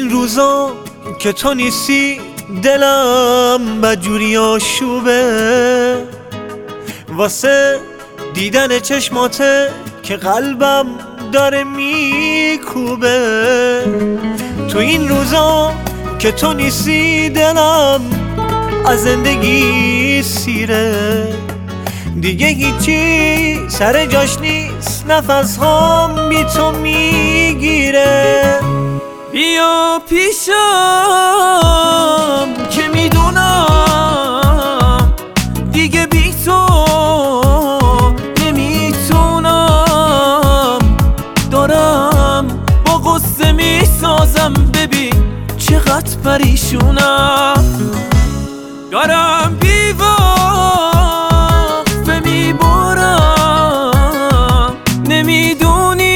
این روزا که تو نیستی دلم بدجوری آشوبه، واسه دیدن چشماته که قلبم داره میکوبه. تو این روزا که تو نیستی دلم از زندگی سیره، دیگه هیچی سر جاش نیست، نفس هام بی تو میگیره. بیا پیشم که میدونم دیگه بی تو نمیتونم، دارم با قصه میسازم، ببین چقدر پریشونم، دارم بی‌وقفه میبرم، نمیدونی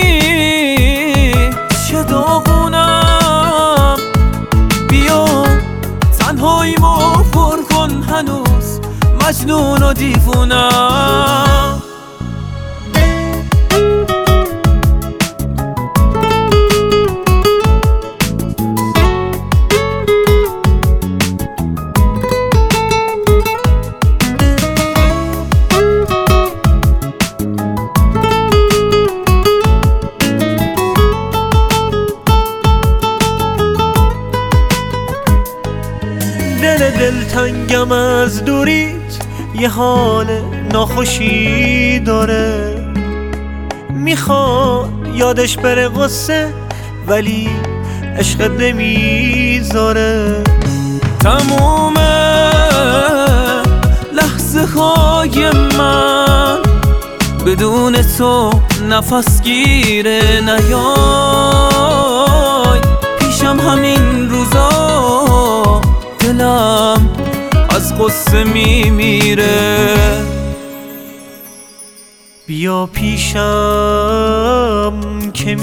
چه داغونم. بیا تنهاییمو پر کن، هنوز مجنون و دیوونم. دلتنگم از دوریت، یه حال ناخوشی داره، میخواد یادش بره قصه ولی عشقت نمیذاره. تموم لحظه های من بدون تو نفس گیره، نیای پیشم همین روزا، دلم از قصه میمیره. بیا پیشم که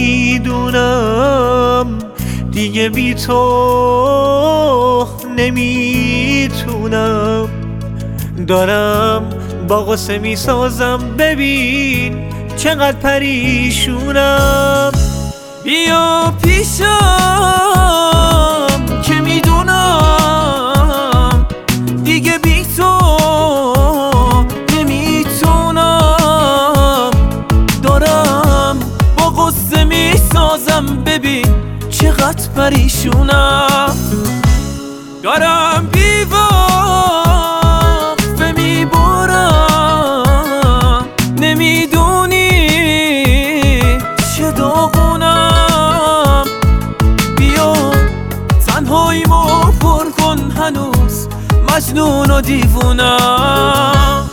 میدونم دیگه بی تو نمیتونم، دارم با قصه میسازم، ببین چقدر پریشونم. بیا پیشم که میدونم دیگه بی تو نمیتونم، دارم با قصه میسازم، ببین چقدر پریشونم، دارم بی‌وقفه میبرم، نمیدونی چه داغونم. بیا تنهاییمو پر کن، هنوز مجنون و دیوونم.